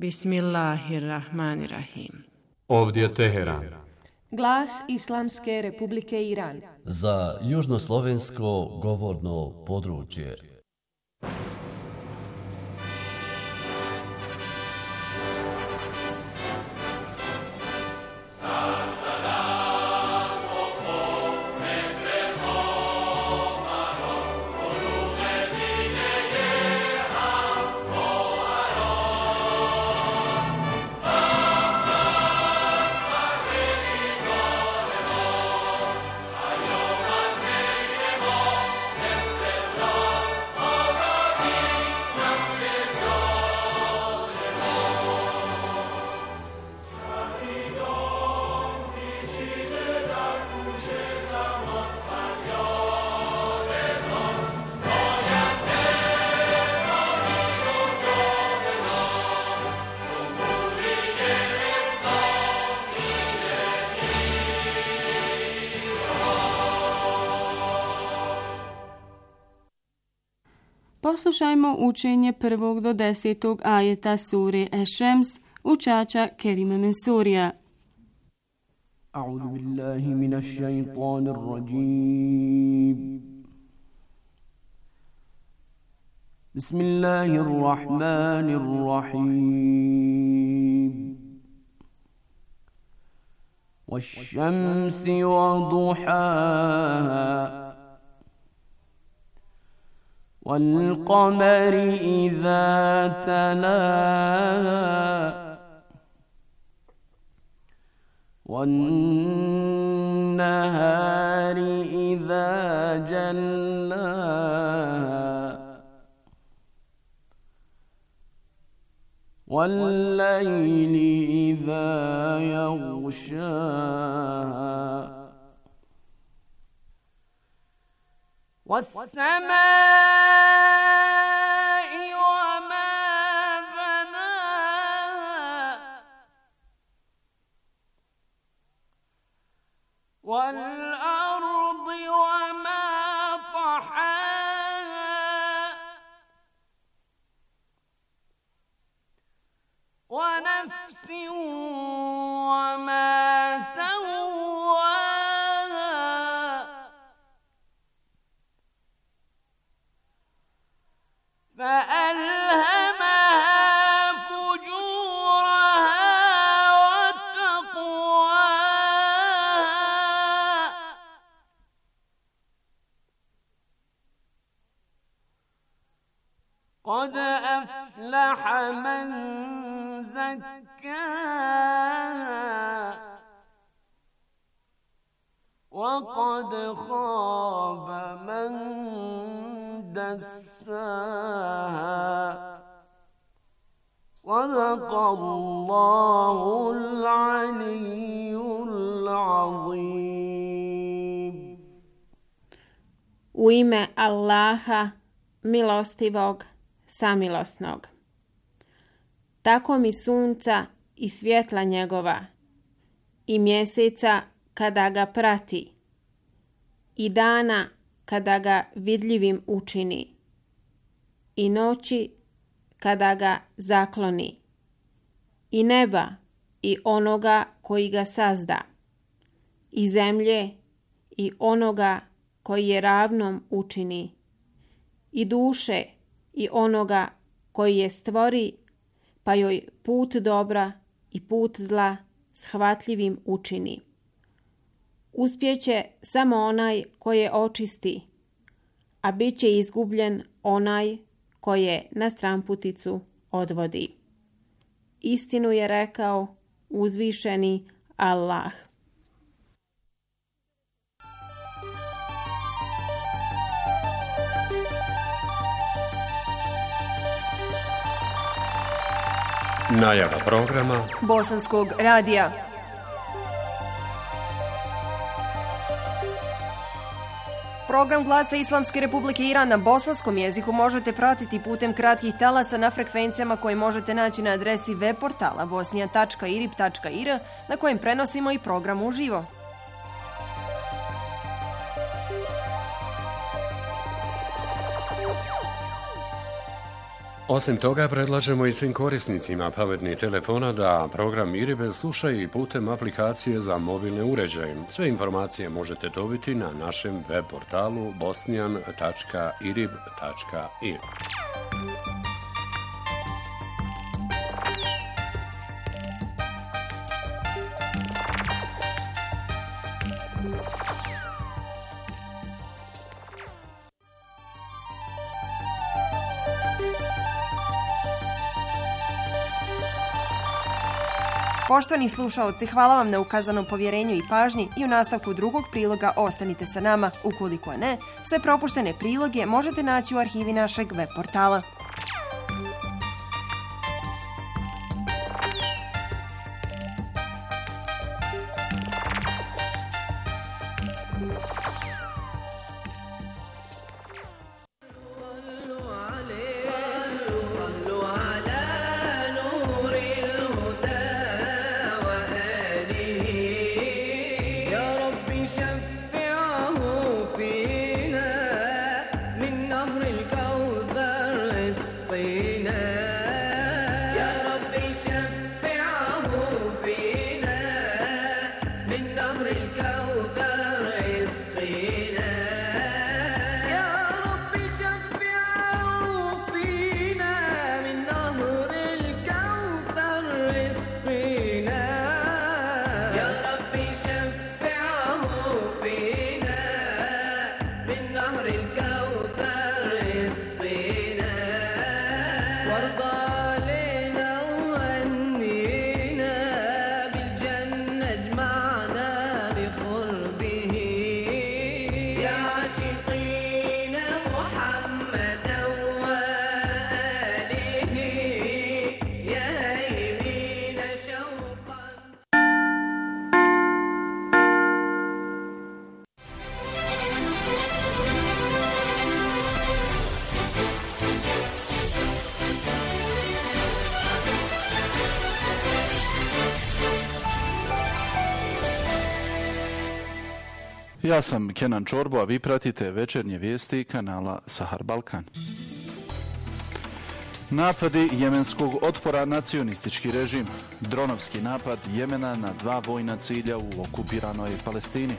Bismillahirrahmanirrahim. Ovdje je Teheran. Glas Islamske Republike Iran. Za južnoslovensko govorno područje. Poslušajmo učenje 1. do 10. ajeta sure Eš-Šems učača Kerima Mensurija. A'udhu billahi minash shaitanir rajim. Bismillahirrahmanirrahim. Wash-shamsi wa duhaha. وَالْقَمَرِ إِذَا تَلَاهَا وَالنَّهَارِ إِذَا جَلَّاهَا وَاللَّيْلِ إِذَا يَغْشَاهَا والسماء وما بناها والأرض وما طحاها ونفس وما فألهمها فجورها وتقواها قد أفلح من زكاها وقد خاب من دساها صدق الله العلي العظيم. U ime Allaha, milostivog, samilosnog. Tako mi sunca i svjetla njegova, i mjeseca kada ga prati, i dana kada ga vidljivim učini, i noći kada ga zakloni, i neba i onoga koji ga sazda, i zemlje i onoga koji je ravnom učini, i duše i onoga koji je stvori, pa joj put dobra i put zla shvatljivim učini. Uspjeće samo onaj koje očisti, a bit će izgubljen onaj koje na stranputicu odvodi. Istinu je rekao uzvišeni Allah. Najava programa Bosanskog radija. Program Glasa Islamske Republike Iran na bosanskom jeziku možete pratiti putem kratkih talasa na frekvencijama koje možete naći na adresi web portala bosnija.irib.ir na kojem prenosimo i program uživo. Osim toga, predlažemo i svim korisnicima pametnih telefona da program IRIB slušaju i putem aplikacije za mobilne uređaje. Sve informacije možete dobiti na našem web portalu bosnian.irib.ir. Poštovani slušaoci, hvala vam na ukazanom povjerenju i pažnji i u nastavku drugog priloga ostanite sa nama. Ukoliko ne, sve propuštene priloge možete naći u arhivi našeg web portala. Ja sam Kenan Čorbo, a vi pratite večernje vijesti kanala Sahar Balkan. Napadi jemenskog otpora na cionistički režim. Dronovski napad Jemena na 2 vojna cilja u okupiranoj Palestini.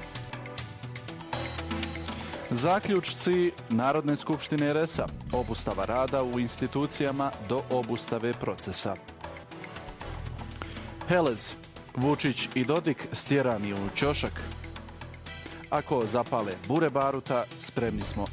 Zaključci Narodne skupštine RS-a. Obustava rada u institucijama do obustave procesa. Helez, Vučić i Dodik stjerani u ćošak. Ako zapale bure baruta, spremni smo.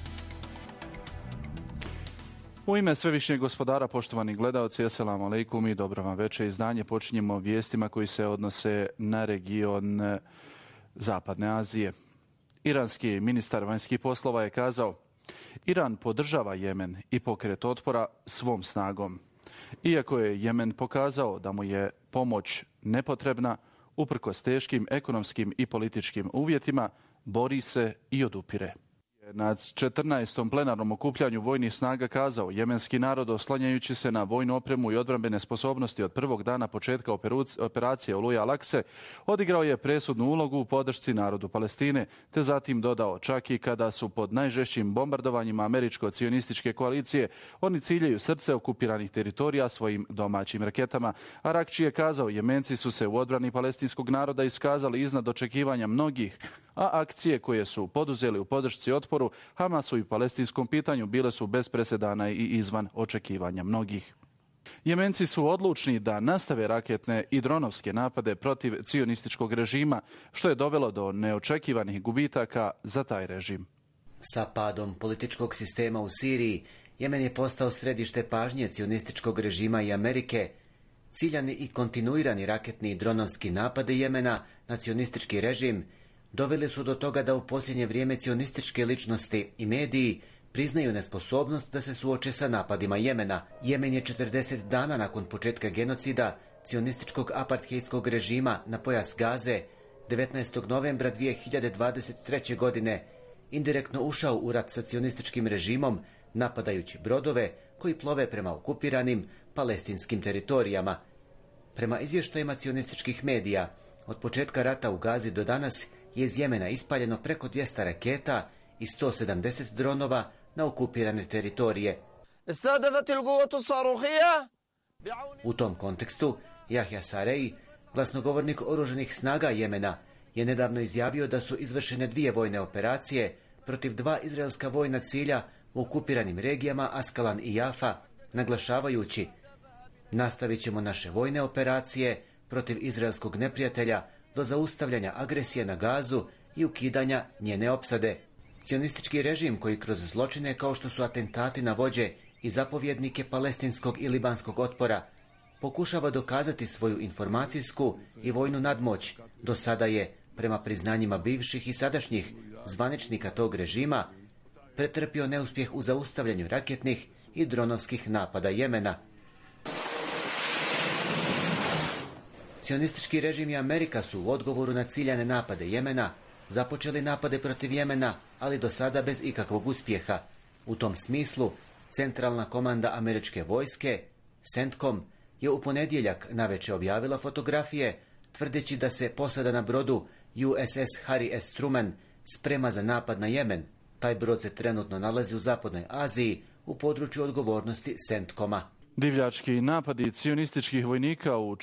U ime Svevišnjeg gospodara, poštovani gledaoci, assalamu alaikum i dobro vam večer. Izdanje počinjemo vijestima koji se odnose na region Zapadne Azije. Iranski ministar vanjskih poslova je kazao: Iran podržava Jemen i pokret otpora svom snagom. Iako je Jemen pokazao da mu je pomoć nepotrebna, uprkos teškim ekonomskim i političkim uvjetima, bori se i odupire. Na 14. plenarnom okupljanju vojnih snaga kazao: jemenski narod, oslanjajući se na vojnu opremu i odbrambene sposobnosti od prvog dana početka operacije Oluja Al-Akse, odigrao je presudnu ulogu u podršci narodu Palestine, te zatim dodao: čak i kada su pod najžešćim bombardovanjima američko-cionističke koalicije, oni ciljaju srce okupiranih teritorija svojim domaćim raketama. Arakči je kazao: Jemenci su se u odbrani palestinskog naroda iskazali iznad očekivanja mnogih, a akcije koje su poduzeli u podršci otporu Hamasu i palestinskom pitanju bile su bez presedana i izvan očekivanja mnogih. Jemenci su odlučni da nastave raketne i dronovske napade protiv cionističkog režima, što je dovelo do neočekivanih gubitaka za taj režim. Sa padom političkog sistema u Siriji, Jemen je postao središte pažnje cionističkog režima i Amerike. Ciljani i kontinuirani raketni i dronovski napade Jemena na cionistički režim doveli su do toga da u posljednje vrijeme cionističke ličnosti i mediji priznaju nesposobnost da se suoče sa napadima Jemena. Jemen je 40 dana nakon početka genocida cionističkog apartheidskog režima na pojas Gaze 19. novembra 2023. godine indirektno ušao u rat sa cionističkim režimom, napadajući brodove koji plove prema okupiranim palestinskim teritorijama. Prema izvještajima cionističkih medija, od početka rata u Gazi do danas je iz Jemena ispaljeno preko 200 raketa i 170 dronova na okupirane teritorije. استهدفت القوات الصاروخية. U tom kontekstu, Jahja Sarei, glasnogovornik oružanih snaga Jemena, je nedavno izjavio da su izvršene 2 vojne operacije protiv 2 izraelska vojna cilja u okupiranim regijama Askalan i Jafa, naglašavajući: nastavit ćemo naše vojne operacije protiv izraelskog neprijatelja do zaustavljanja agresije na Gazu i ukidanja njene opsade. Cionistički režim, koji kroz zločine kao što su atentati na vođe i zapovjednike palestinskog i libanskog otpora pokušava dokazati svoju informacijsku i vojnu nadmoć, do sada je, prema priznanjima bivših i sadašnjih zvaničnika tog režima, pretrpio neuspjeh u zaustavljanju raketnih i dronovskih napada Jemena. Cionistički režim i Amerika su u odgovoru na ciljane napade Jemena započeli napade protiv Jemena, ali do sada bez ikakvog uspjeha. U tom smislu, centralna komanda američke vojske, CENTCOM, je u ponedjeljak navečer objavila fotografije, tvrdeći da se posada na brodu USS Harry S. Truman sprema za napad na Jemen. Taj brod se trenutno nalazi u zapadnoj Aziji, u području odgovornosti CENTCOM-a. Divljački napadi cionističkih vojnika u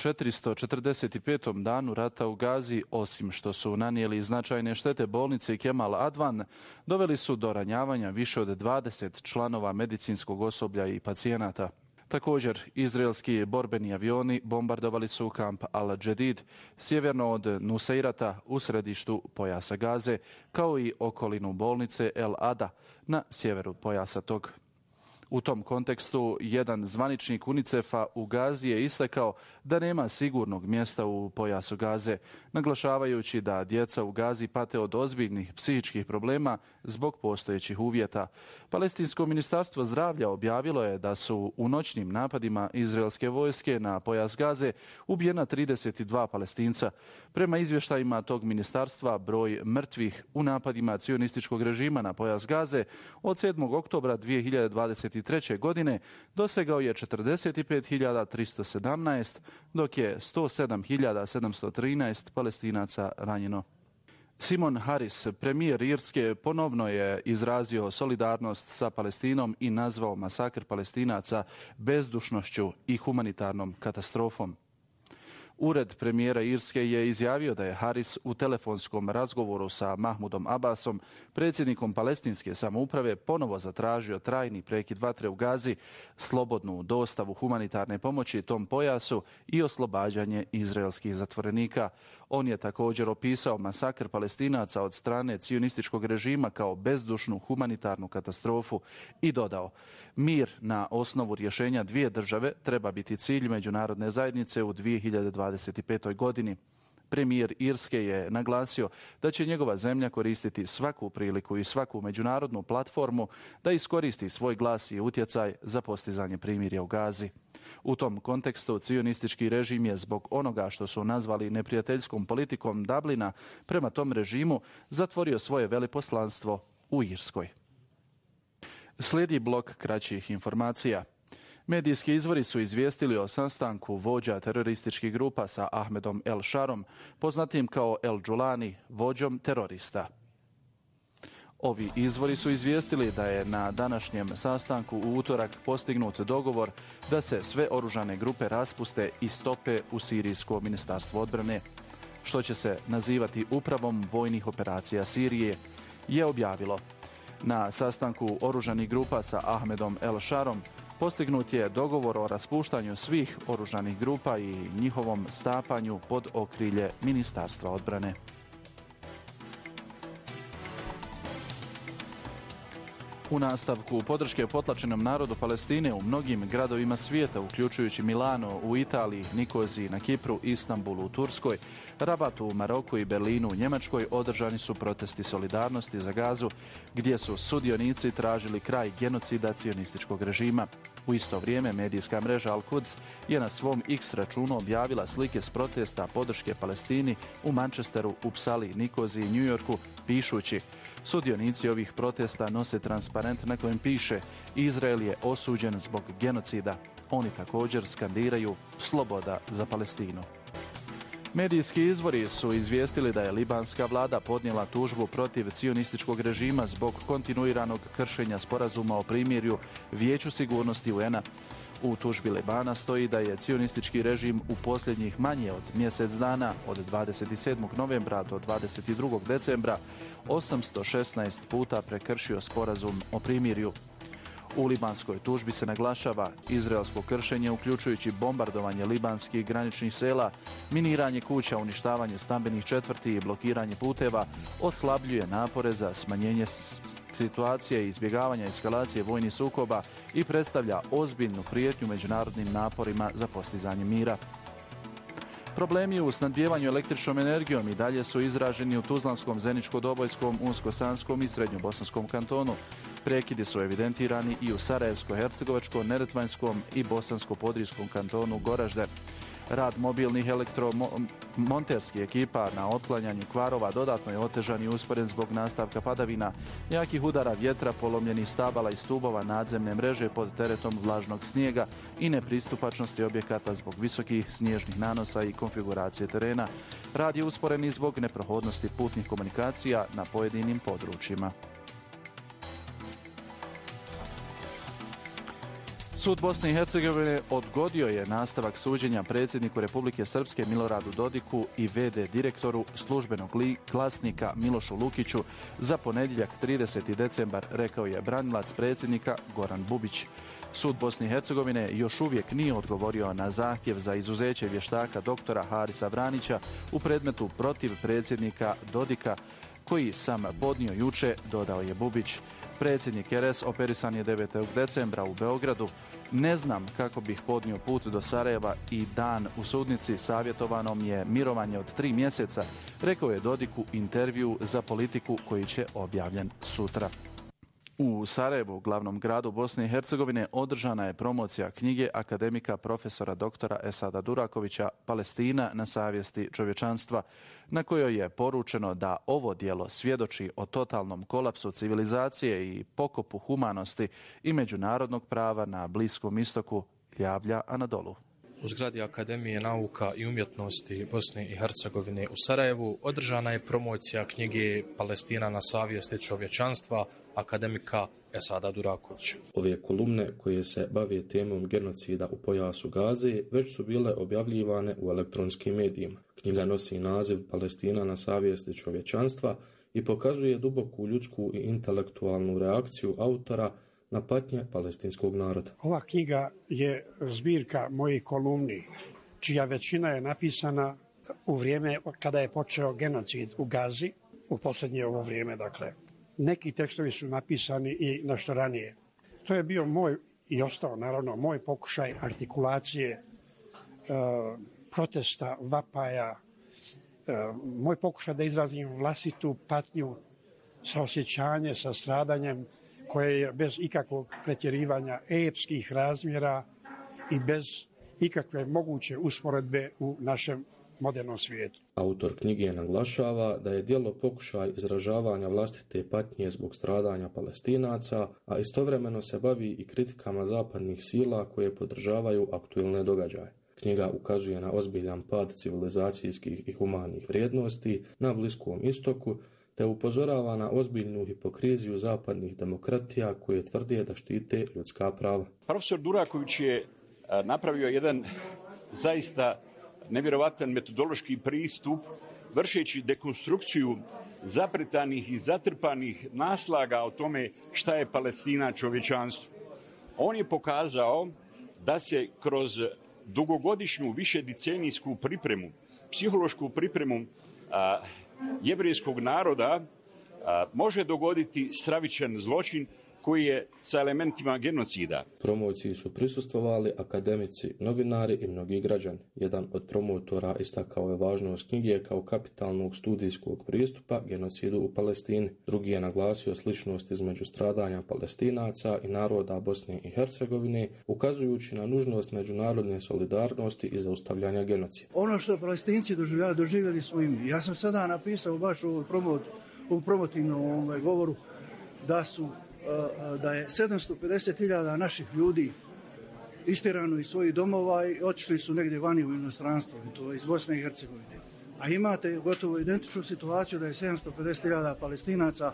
445. danu rata u Gazi, osim što su nanijeli značajne štete bolnice Kemal Advan, doveli su do ranjavanja više od 20 članova medicinskog osoblja i pacijenata. Također, izraelski borbeni avioni bombardovali su kamp Al-Jadid, sjeverno od Nuseirata u središtu pojasa Gaze, kao i okolinu bolnice El Ada na sjeveru pojasa tog. U tom kontekstu, jedan zvaničnik UNICEF-a u Gazi je istakao da nema sigurnog mjesta u pojasu Gaze, naglašavajući da djeca u Gazi pate od ozbiljnih psihičkih problema zbog postojećih uvjeta. Palestinsko ministarstvo zdravlja objavilo je da su u noćnim napadima izraelske vojske na pojas Gaze ubijena 32 Palestinca. Prema izvještajima tog ministarstva, broj mrtvih u napadima cionističkog režima na pojas Gaze od 7. oktobra 2023. godine dosegao je 45.317, dok je 107.713 Palestinaca ranjeno. Simon Harris, premijer Irske, ponovno je izrazio solidarnost sa Palestinom i nazvao masakr Palestinaca bezdušnošću i humanitarnom katastrofom. Ured premijera Irske je izjavio da je Harris u telefonskom razgovoru sa Mahmudom Abbasom, predsjednikom palestinske samouprave, ponovo zatražio trajni prekid vatre u Gazi, slobodnu dostavu humanitarne pomoći tom pojasu i oslobađanje izraelskih zatvorenika. On je također opisao masakr Palestinaca od strane cionističkog režima kao bezdušnu humanitarnu katastrofu i dodao: mir na osnovu rješenja 2 države treba biti cilj međunarodne zajednice u 2025. godini. Premijer Irske je naglasio da će njegova zemlja koristiti svaku priliku i svaku međunarodnu platformu da iskoristi svoj glas i utjecaj za postizanje primirja u Gazi. U tom kontekstu cionistički režim je zbog onoga što su nazvali neprijateljskom politikom Dublina prema tom režimu zatvorio svoje veleposlanstvo u Irskoj. Slijedi blok kraćih informacija. Medijski izvori su izvijestili o sastanku vođa terorističkih grupa sa Ahmedom El Sharom, poznatim kao El Džulani, vođom terorista. Ovi izvori su izvijestili da je na današnjem sastanku u utorak postignut dogovor da se sve oružane grupe raspuste i stope u Sirijsko ministarstvo odbrane, što će se nazivati upravom vojnih operacija Sirije, je objavilo. Na sastanku oružanih grupa sa Ahmedom El Sharom postignut je dogovor o raspuštanju svih oružanih grupa i njihovom stapanju pod okrilje Ministarstva odbrane. U nastavku podrške potlačenom narodu Palestine u mnogim gradovima svijeta, uključujući Milano u Italiji, Nikoziji na Kipru, Istanbulu u Turskoj, Rabatu u Maroku i Berlinu u Njemačkoj, održani su protesti solidarnosti za Gazu, gdje su sudionici tražili kraj genocida cionističkog režima. U isto vrijeme medijska mreža Al-Quds je na svom X računu objavila slike s protesta podrške Palestini u Manchesteru, Upsali, Nikoziji i New Yorku, pišući: sudionici ovih protesta nose transparent na kojem piše: Izrael je osuđen zbog genocida. Oni također skandiraju sloboda za Palestinu. Medijski izvori su izvijestili da je libanska vlada podnijela tužbu protiv cionističkog režima zbog kontinuiranog kršenja sporazuma o primirju Vijeću sigurnosti UN-a. U tužbi Libana stoji da je cionistički režim u posljednjih manje od mjesec dana, od 27. novembra do 22. decembra, 816 puta prekršio sporazum o primirju. U libanskoj tužbi se naglašava izraelsko kršenje, uključujući bombardovanje libanskih graničnih sela, miniranje kuća, uništavanje stambenih četvrti i blokiranje puteva, oslabljuje napore za smanjenje situacije i izbjegavanja eskalacije vojnih sukoba i predstavlja ozbiljnu prijetnju međunarodnim naporima za postizanje mira. Problemi u snabdijevanju električnom energijom i dalje su izraženi u Tuzlanskom, Zeničko-Dobojskom, Unsko-Sanskom i Srednjobosanskom kantonu. Prekidi su evidentirani i u Sarajevsko-Hercegovačkom, Neretvanskom i Bosansko-Podrijskom kantonu Goražde. Rad mobilnih elektromonterskih ekipa na otklanjanju kvarova dodatno je otežan i usporen zbog nastavka padavina, jakih udara vjetra, polomljenih stabala i stubova nadzemne mreže pod teretom vlažnog snijega i nepristupačnosti objekata zbog visokih snježnih nanosa i konfiguracije terena. Rad je usporen i zbog neprohodnosti putnih komunikacija na pojedinim područjima. Sud Bosne i Hercegovine odgodio je nastavak suđenja predsjedniku Republike Srpske Miloradu Dodiku i v.d. direktoru službenog glasnika Milošu Lukiću za ponedjeljak 30. decembar, rekao je branilac predsjednika Goran Bubić. Sud Bosne i Hercegovine još uvijek nije odgovorio na zahtjev za izuzeće vještaka doktora Harisa Vranića u predmetu protiv predsjednika Dodika, koji sam podnio juče, dodao je Bubić. Predsjednik RS operisan je 9. decembra u Beogradu. Ne znam kako bih podnio put do Sarajeva i dan u sudnici, savjetovanom je mirovanje od 3 mjeseca, rekao je Dodik u intervju za Politiku koji će objavljen sutra. U Sarajevu, glavnom gradu Bosne i Hercegovine, održana je promocija knjige akademika profesora doktora Esada Durakovića Palestina na savjesti čovječanstva, na kojoj je poručeno da ovo djelo svjedoči o totalnom kolapsu civilizacije i pokopu humanosti i međunarodnog prava na Bliskom istoku, javlja Anadolu. U zgradi Akademije nauka i umjetnosti Bosne i Hercegovine u Sarajevu održana je promocija knjige Palestina na savjesti čovječanstva akademika Esada Durakovića. Ove kolumne koje se bave temom genocida u pojasu Gaze već su bile objavljivane u elektronskim medijima. Knjiga nosi naziv Palestina na savjesti čovječanstva i pokazuje duboku ljudsku i intelektualnu reakciju autora na patnje palestinskog naroda. Ova knjiga je zbirka mojih kolumni, čija većina je napisana u vrijeme kada je počeo genocid u Gazi, u posljednje ovo vrijeme, dakle. Neki tekstovi su napisani i nešto ranije. To je bio moj, i ostao naravno, moj pokušaj artikulacije, protesta, vapaja, moj pokušaj da izrazim vlastitu patnju, saosjećanje sa stradanjem koje je bez ikakvog pretjerivanja epskih razmjera i bez ikakve moguće usporedbe u našem modernom svijetu. Autor knjige naglašava da je djelo pokušaj izražavanja vlastite patnje zbog stradanja Palestinaca, a istovremeno se bavi i kritikama zapadnih sila koje podržavaju aktuelne događaje. Knjiga ukazuje na ozbiljan pad civilizacijskih i humanih vrijednosti na Bliskom istoku, te upozorava na ozbiljnu hipokriziju zapadnih demokratija koje tvrde da štite ljudska prava. Profesor Duraković je napravio jedan zaista nevjerovatan metodološki pristup vršeći dekonstrukciju zapretanih i zatrpanih naslaga o tome šta je Palestina čovječanstvo. On je pokazao da se kroz dugogodišnju višedecenijsku pripremu, psihološku pripremu jevrijskog naroda može dogoditi stravičan zločin koji je sa elementima genocida. Promociji su prisustvovali akademici, novinari i mnogi građani. Jedan od promotora istakao je važnost knjige kao kapitalnog studijskog pristupa genocidu u Palestini. Drugi je naglasio sličnost između stradanja Palestinaca i naroda Bosne i Hercegovine, ukazujući na nužnost međunarodne solidarnosti i zaustavljanja genocida. Ono što Palestinci doživjeli smo i mi. Ja sam sada napisao baš u promotivnom govoru da je 750.000 naših ljudi istirani iz svojih domova i otišli su negdje vani u inostranstvo, i to iz Bosne i Hercegovine. A imate gotovo identičnu situaciju da je 750.000 Palestinaca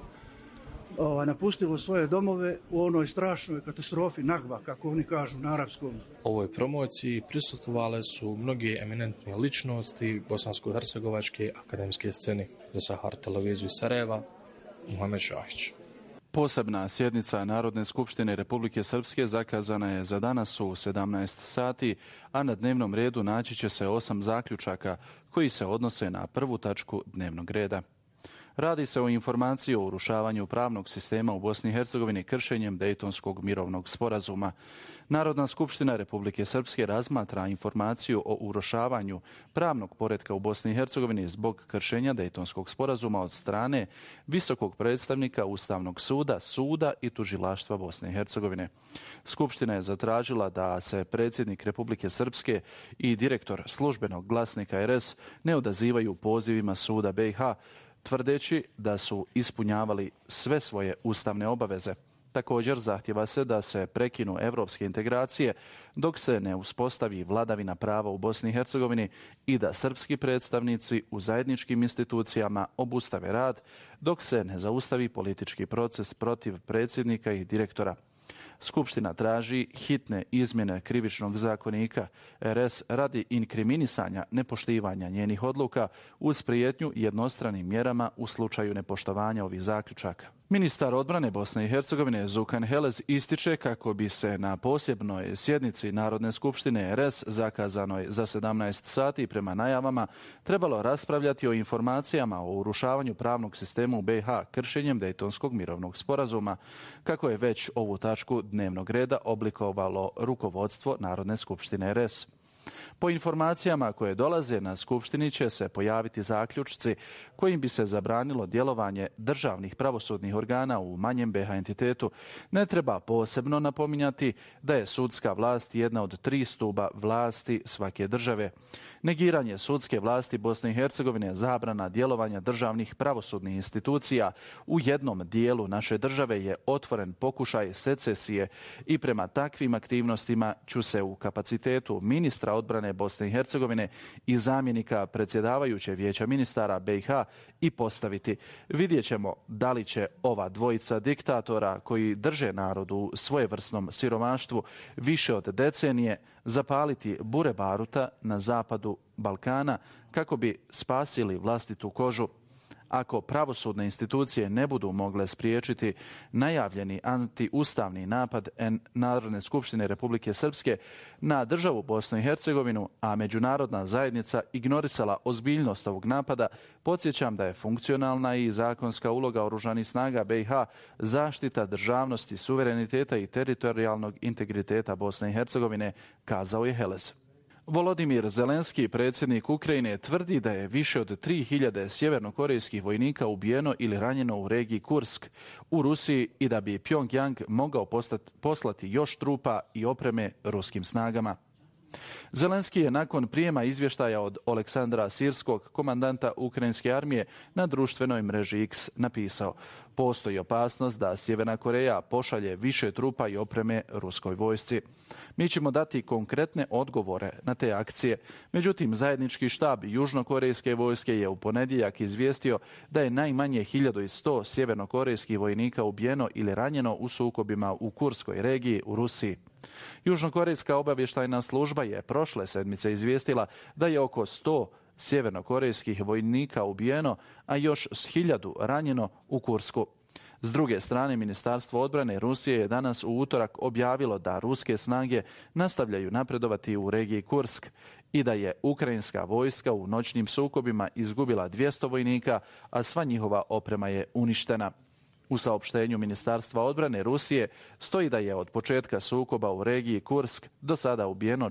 napustilo svoje domove u onoj strašnoj katastrofi Nakba, kako oni kažu na arapskom. Ovoj promociji prisustvovale su mnoge eminentne ličnosti bosansko-hercegovačke akademske scene. Za Sahar televiziju Sarajeva, Muhamed Šahić. Posebna sjednica Narodne skupštine Republike Srpske zakazana je za danas u 17 sati, a na dnevnom redu naći će se 8 zaključaka koji se odnose na prvu tačku dnevnog reda. Radi se o informaciji o urušavanju pravnog sistema u Bosni i Hercegovini kršenjem Dejtonskog mirovnog sporazuma. Narodna skupština Republike Srpske razmatra informaciju o urušavanju pravnog poretka u Bosni i Hercegovini zbog kršenja Dejtonskog sporazuma od strane visokog predstavnika Ustavnog suda, suda i tužilaštva Bosne i Hercegovine. Skupština je zatražila da se predsjednik Republike Srpske i direktor službenog glasnika RS ne odazivaju pozivima suda BiH, tvrdeći da su ispunjavali sve svoje ustavne obaveze. Također zahtjeva se da se prekinu evropske integracije dok se ne uspostavi vladavina prava u Bosni i Hercegovini i da srpski predstavnici u zajedničkim institucijama obustave rad dok se ne zaustavi politički proces protiv predsjednika i direktora. Skupština traži hitne izmjene krivičnog zakonika RS radi inkriminisanja nepoštivanja njenih odluka uz prijetnju jednostranim mjerama u slučaju nepoštovanja ovih zaključaka. Ministar odbrane Bosne i Hercegovine Zukan Helez ističe kako bi se na posebnoj sjednici Narodne skupštine RS zakazanoj za 17 sati prema najavama trebalo raspravljati o informacijama o urušavanju pravnog sistema u BiH kršenjem Dejtonskog mirovnog sporazuma, kako je već ovu tačku dnevnog reda oblikovalo rukovodstvo Narodne skupštine RS. Po informacijama koje dolaze na skupštini će se pojaviti zaključci kojim bi se zabranilo djelovanje državnih pravosudnih organa u manjem BiH entitetu. Ne treba posebno napominjati da je sudska vlast jedna od 3 stuba vlasti svake države. Negiranje sudske vlasti Bosne i Hercegovine, zabrana djelovanja državnih pravosudnih institucija u jednom dijelu naše države je otvoren pokušaj secesije i prema takvim aktivnostima ću se u kapacitetu ministra odbrane Bosne i Hercegovine i zamjenika predsjedavajuće vijeća ministara BiH i postaviti. Vidjet ćemo da li će ova dvojica diktatora koji drže narod u svojevrsnom siromaštvu više od decenije zapaliti bure baruta na zapadu Balkana kako bi spasili vlastitu kožu. Ako pravosudne institucije ne budu mogle spriječiti najavljeni antiustavni napad Narodne skupštine Republike Srpske na državu Bosnu i Hercegovinu, a međunarodna zajednica ignorisala ozbiljnost ovog napada, podsjećam da je funkcionalna i zakonska uloga oružanih snaga BiH zaštita državnosti, suvereniteta i teritorijalnog integriteta Bosne i Hercegovine, kazao je Helez. Volodimir Zelenski, predsjednik Ukrajine, tvrdi da je više od 3000 sjevernokorejskih vojnika ubijeno ili ranjeno u regiji Kursk u Rusiji i da bi Pyongyang mogao poslati još trupa i opreme ruskim snagama. Zelenski je nakon prijema izvještaja od Oleksandra Sirskog, komandanta ukrajinske armije, na društvenoj mreži X napisao: postoji opasnost da Sjeverna Koreja pošalje više trupa i opreme ruskoj vojsci. Mi ćemo dati konkretne odgovore na te akcije. Međutim, zajednički štab južnokorejske vojske je u ponedjeljak izvijestio da je najmanje 1100 sjevernokorejskih vojnika ubijeno ili ranjeno u sukobima u Kurskoj regiji u Rusiji. Južnokorejska obavještajna služba je prošle sedmice izvijestila da je oko 100 sjevernokorejskih vojnika ubijeno, a još 1000 ranjeno u Kursku. S druge strane, Ministarstvo odbrane Rusije je danas u utorak objavilo da ruske snage nastavljaju napredovati u regiji Kursk i da je ukrajinska vojska u noćnim sukobima izgubila 200 vojnika, a sva njihova oprema je uništena. U saopštenju Ministarstva odbrane Rusije stoji da je od početka sukoba u regiji Kursk do sada ubijeno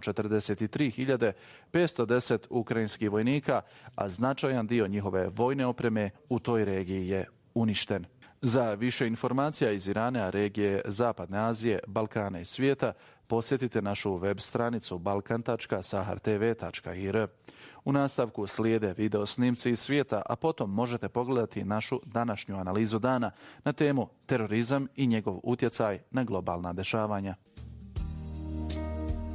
43.510 ukrajinskih vojnika, a značajan dio njihove vojne opreme u toj regiji je uništen. Za više informacija iz Irana, regije Zapadne Azije, Balkana i svijeta, posjetite našu web stranicu balkan.sahartv.ir. U nastavku slijede video snimci iz svijeta, a potom možete pogledati našu današnju analizu dana na temu terorizam i njegov utjecaj na globalna dešavanja.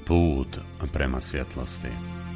Put prema svjetlosti.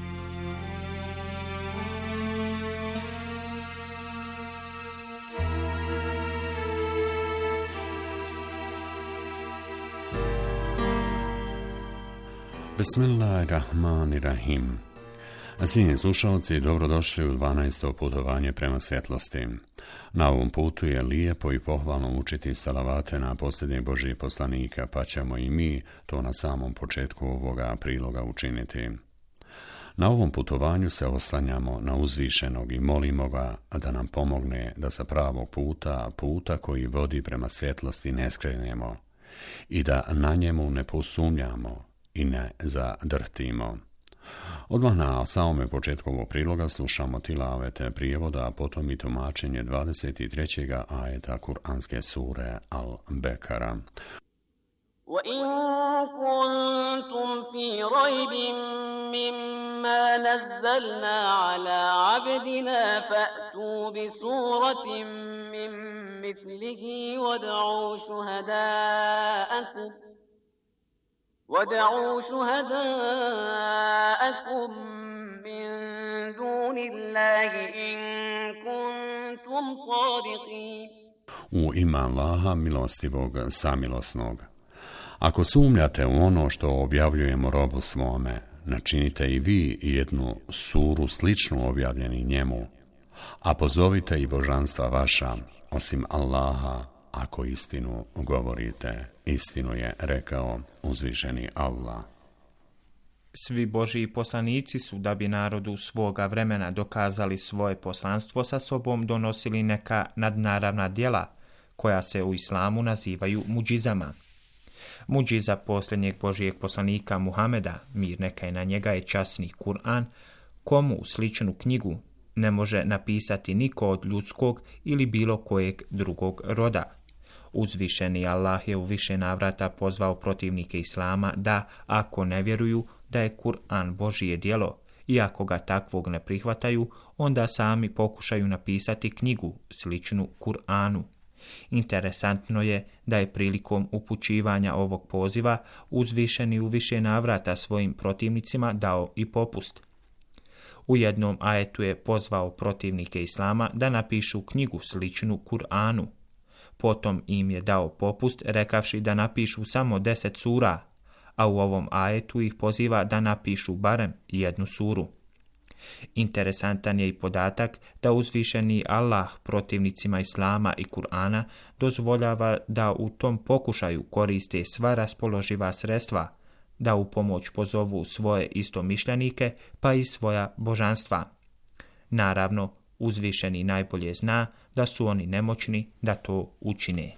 Bismillahirrahmanirrahim. Cijenjeni slušalci, dobrodošli u 12. putovanje prema svjetlosti. Na ovom putu je lijepo i pohvalno učiti salavate na posljednjeg Božjih poslanika, pa ćemo i mi to na samom početku ovoga priloga učiniti. Na ovom putovanju se oslanjamo na uzvišenog i molimo ga da nam pomogne da sa pravog puta koji vodi prema svjetlosti ne skrenemo i da na njemu ne posumnjamo i ne zadrtimo. Odmah na samome početku ovog priloga slušamo tilavete prijevoda, a potom i tumačenje 23. ajeta Kur'anske sure Al-Bekara. وَإِن كُنتُمْ فِي رَيْبٍ مِّمَّا نَزَّلْنَا عَلَى عَبْدِنَا فَأْتُوا بِسُورَةٍ مِّن مِّثْلِهِ وَادْعُوا شُهَدَاءَكُم مِّن دُونِ اللَّهِ إِن كُنتُمْ صَادِقِينَ. U ime Allaha milostivog samilosnog. Ako sumnjate u ono što objavljujemo robu svome, načinite i vi jednu suru sličnu objavljeni njemu, a pozovite i božanstva vaša, osim Allaha, ako istinu govorite. Istinu je rekao uzvišeni Allah. Svi Božji poslanici su, da bi narodu svoga vremena dokazali svoje poslanstvo, sa sobom donosili neka nadnaravna djela, koja se u islamu nazivaju muđizama. Muđiza posljednjeg Božijeg poslanika Muhameda, mir neka je na njega, je časni Kur'an, komu sličnu knjigu ne može napisati niko od ljudskog ili bilo kojeg drugog roda. Uzvišeni Allah je u više navrata pozvao protivnike islama da, ako ne vjeruju da je Kur'an Božije djelo i ako ga takvog ne prihvataju, onda sami pokušaju napisati knjigu sličnu Kur'anu. Interesantno je da je prilikom upućivanja ovog poziva uzvišeni u više navrata svojim protivnicima dao i popust. U jednom ajetu je pozvao protivnike islama da napišu knjigu sličnu Kur'anu. Potom im je dao popust rekavši da napišu samo 10 sura, a u ovom ajetu ih poziva da napišu barem jednu suru. Interesantan je i podatak da uzvišeni Allah protivnicima islama i Kur'ana dozvoljava da u tom pokušaju koriste sva raspoloživa sredstva, da u pomoć pozovu svoje istomišljenike pa i svoja božanstva. Naravno, uzvišeni najbolje zna da su oni nemoćni da to učine.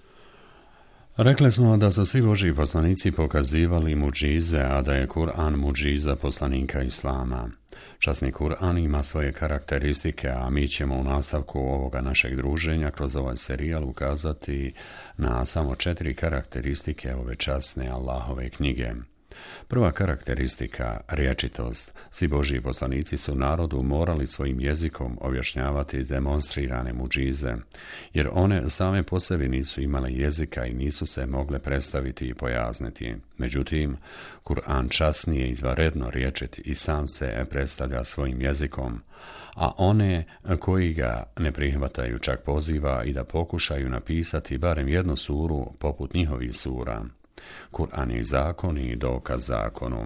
Rekli smo da su svi Božji poslanici pokazivali muđize, a da je Kur'an muđiza poslanika islama. Časni Kur'an ima svoje karakteristike, a mi ćemo u nastavku ovoga našeg druženja kroz ovaj serijal ukazati na samo 4 karakteristike ove časne Allahove knjige. Prva karakteristika, rječitost. Svi Božji poslanici su narodu morali svojim jezikom objašnjavati demonstrirane muđize, jer one same po sebi nisu imale jezika i nisu se mogle predstaviti i pojasniti. Međutim, Kur'an časni je izvanredno rječit i sam se predstavlja svojim jezikom, a one koji ga ne prihvataju čak poziva i da pokušaju napisati barem jednu suru poput njihovih sura. Kur'an je zakon i dokaz zakonu.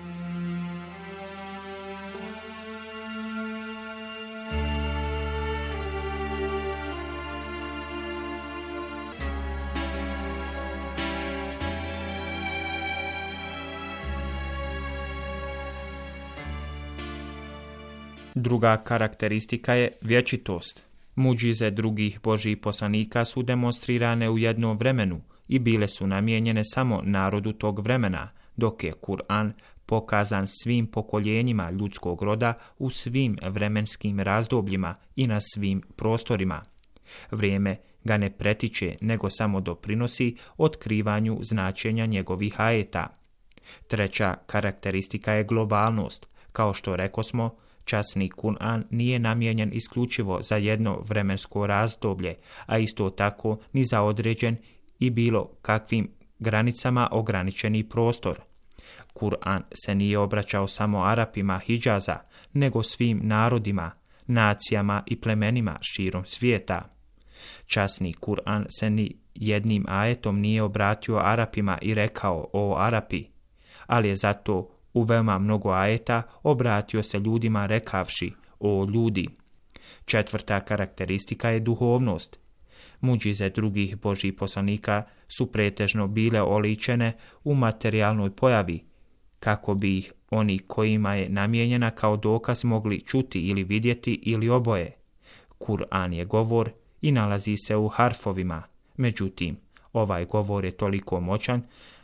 Druga karakteristika je vječitost. Muđize drugih Božjih poslanika su demonstrirane u jednom vremenu i bile su namijenjene samo narodu tog vremena, dok je Kur'an pokazan svim pokoljenjima ljudskog roda u svim vremenskim razdobljima i na svim prostorima. Vrijeme ga ne pretiče, nego samo doprinosi otkrivanju značenja njegovih ajeta. Treća karakteristika je globalnost. Kao što rekosmo, časni Kur'an nije namijenjen isključivo za jedno vremensko razdoblje, a isto tako ni za određen i bilo kakvim granicama ograničeni prostor. Kur'an se nije obraćao samo Arapima Hidžaza, nego svim narodima, nacijama i plemenima širom svijeta. Časni Kur'an se ni jednim ajetom nije obratio Arapima i rekao o Arapi, ali je zato u veoma mnogo ajeta obratio se ljudima rekavši o ljudi. Četvrta karakteristika je duhovnost. Muđize drugih Božjih poslanika su pretežno bile oličene u materijalnoj pojavi, kako bi ih oni kojima je namijenjena kao dokaz mogli čuti ili vidjeti ili oboje. Kur'an je govor i nalazi se u harfovima, međutim, ovaj govor je toliko moćan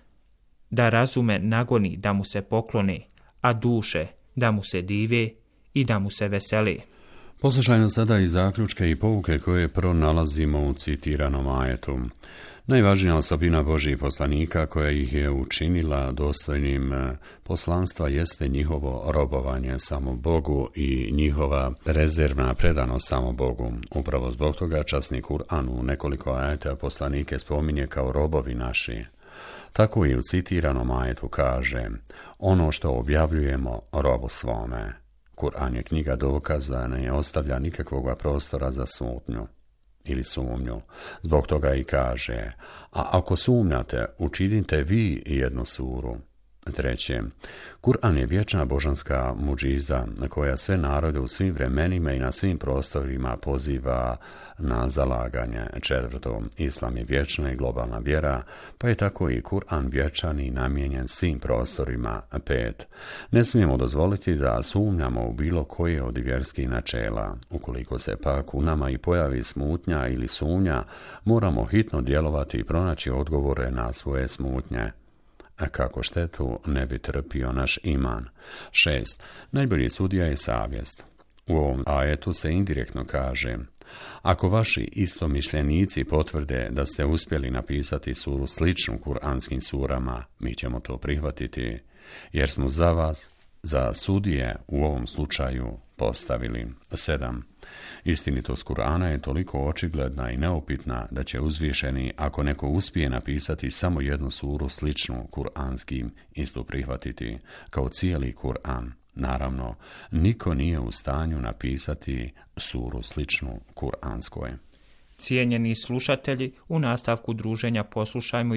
da razume nagoni da mu se poklone, a duše da mu se dive i da mu se vesele. Poslušajmo sada i zaključke i pouke koje pronalazimo u citiranom ajetu. Najvažnija osobina Božjih poslanika koja ih je učinila dostojnim poslanstva jeste njihovo robovanje samo Bogu i njihova rezervna predanost samo Bogu. Upravo zbog toga časni Kur'an u nekoliko ajeta poslanike spominje kao robovi naši. Tako i u citiranom ajetu kaže: ono što objavljujemo robu svome. Kur'an je knjiga dokaza, ne ostavlja nikakvog prostora za smutnju ili sumnju. Zbog toga i kaže: a ako sumnjate, učinite vi jednu suru. Treće, Kur'an je vječna božanska muđiza koja sve narode u svim vremenima i na svim prostorima poziva na zalaganje. Četvrto, Islam je vječna i globalna vjera, pa je tako i Kur'an vječan i namijenjen svim prostorima. Pet, ne smijemo dozvoliti da sumnjamo u bilo koje od vjerskih načela. Ukoliko se pak u nama i pojavi smutnja ili sumnja, moramo hitno djelovati i pronaći odgovore na svoje smutnje. Kako štetu ne bi trpio naš iman. 6. Najbolji sudija je savjest. U ovom ajetu se indirektno kaže: ako vaši istomišljenici potvrde da ste uspjeli napisati suru sličnu kuranskim surama, mi ćemo to prihvatiti, jer smo za vas, za sudije u ovom slučaju, postavili. 7. Istinitost Kur'ana je toliko očigledna i neupitna da će uzvišeni, ako neko uspije napisati samo jednu suru sličnu kuranskim, isto prihvatiti kao cijeli Kur'an. Naravno, niko nije u stanju napisati suru sličnu kuranskoj. Cijenjeni slušatelji, u nastavku druženja poslušajmo i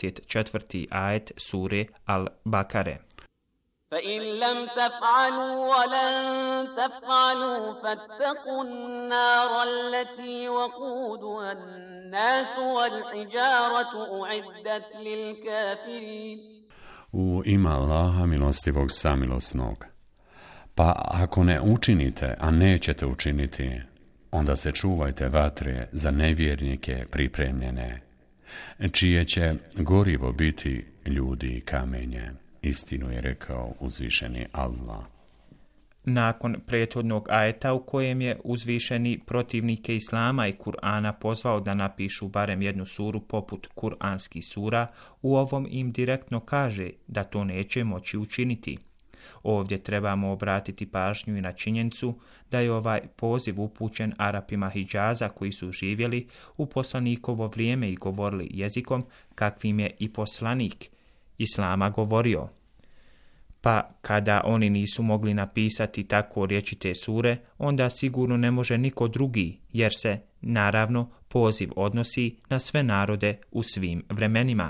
24. ajet sure Al-Bakare. فإن لم تفعلوا ولن تفعلوا فاتقوا النار التي وقودها الناس والحجارة أعدت للكافرين. U ime Allaha milostivog samilosnog. Pa ako ne učinite, a nećete učiniti, onda se čuvajte vatre za nevjernike pripremljene, čije će gorivo biti ljudi i kamenje. Istinu je rekao uzvišeni Allah. Nakon prethodnog ajeta u kojem je uzvišeni protivnike Islama i Kur'ana pozvao da napišu barem jednu suru poput kuranskih sura, u ovom im direktno kaže da to neće moći učiniti. Ovdje trebamo obratiti pažnju i na činjenicu da je ovaj poziv upućen Arapima Hidžaza koji su živjeli u poslanikovo vrijeme i govorili jezikom kakvim je i poslanik Islama govorio. Pa kada oni nisu mogli napisati tako rječite sure, onda sigurno ne može niko drugi, jer se, naravno, poziv odnosi na sve narode u svim vremenima.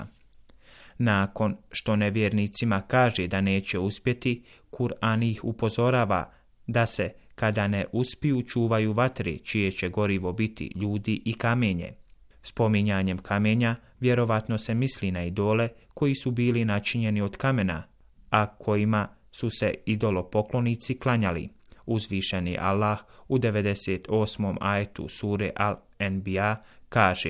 Nakon što nevjernicima kaže da neće uspjeti, Kur'an ih upozorava da se, kada ne uspiju, čuvaju vatre čije će gorivo biti ljudi i kamenje. Spominjanjem kamenja vjerovatno se misli na idole koji su bili načinjeni od kamena, a kojima su se idolopoklonici klanjali. Uzvišeni Allah u 98. ajetu sure Al-Anbiya kaže: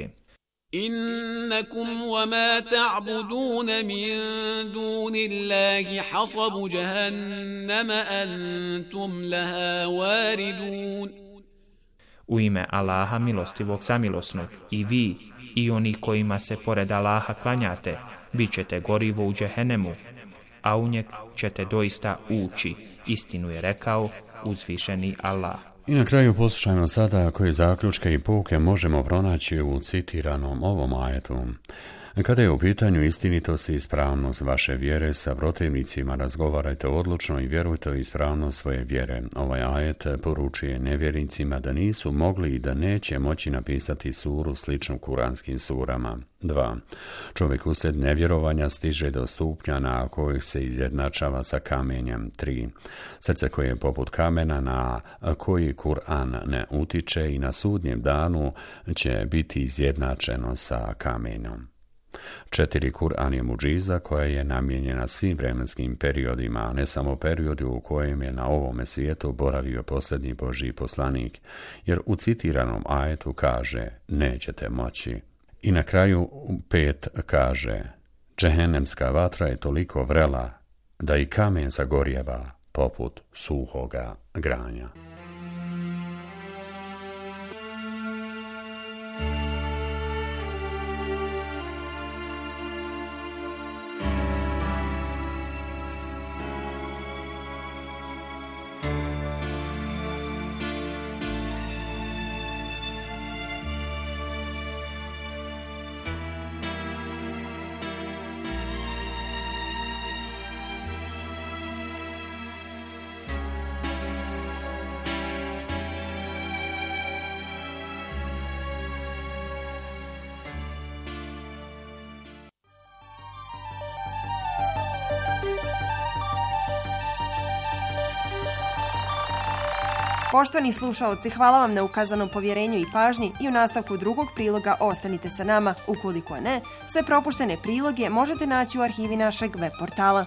Innakum wa ma ta'budun min dunillahi hasabu jahannama antum laha waridun. U ime Allaha milostivog samilosnog, i vi i oni kojima se pored Allaha klanjate, bit ćete gorivo u džehennemu, a u njeg ćete doista ući. Istinu je rekao uzvišeni Allah. I na kraju poslušajmo sada koje zaključke i pouke možemo pronaći u citiranom ovom ajetu. Kada je u pitanju istinitost i ispravnost vaše vjere, sa protivnicima razgovarajte odlučno i vjerujte u ispravnost svoje vjere. Ovaj ajet poručuje nevjernicima da nisu mogli i da neće moći napisati suru sličnu kuranskim surama. 2. Čovjek uslijed nevjerovanja stiže do stupnja na kojih se izjednačava sa kamenjem. 3. Srce koje je poput kamena na koji Kur'an ne utiče i na sudnjem danu će biti izjednačeno sa kamenom. 4. Kur'an je muđiza koja je namijenjena svim vremenskim periodima, a ne samo periodu u kojem je na ovome svijetu boravio posljednji Božji poslanik, jer u citiranom ajetu kaže nećete moći. I na kraju 5 kaže džehennemska vatra je toliko vrela da i kamen zagorjeva poput suhoga granja. Poštovani slušaoci, hvala vam na ukazanom povjerenju i pažnji i u nastavku drugog priloga ostanite sa nama. Ukoliko ne, sve propuštene priloge možete naći u arhivi našeg web portala.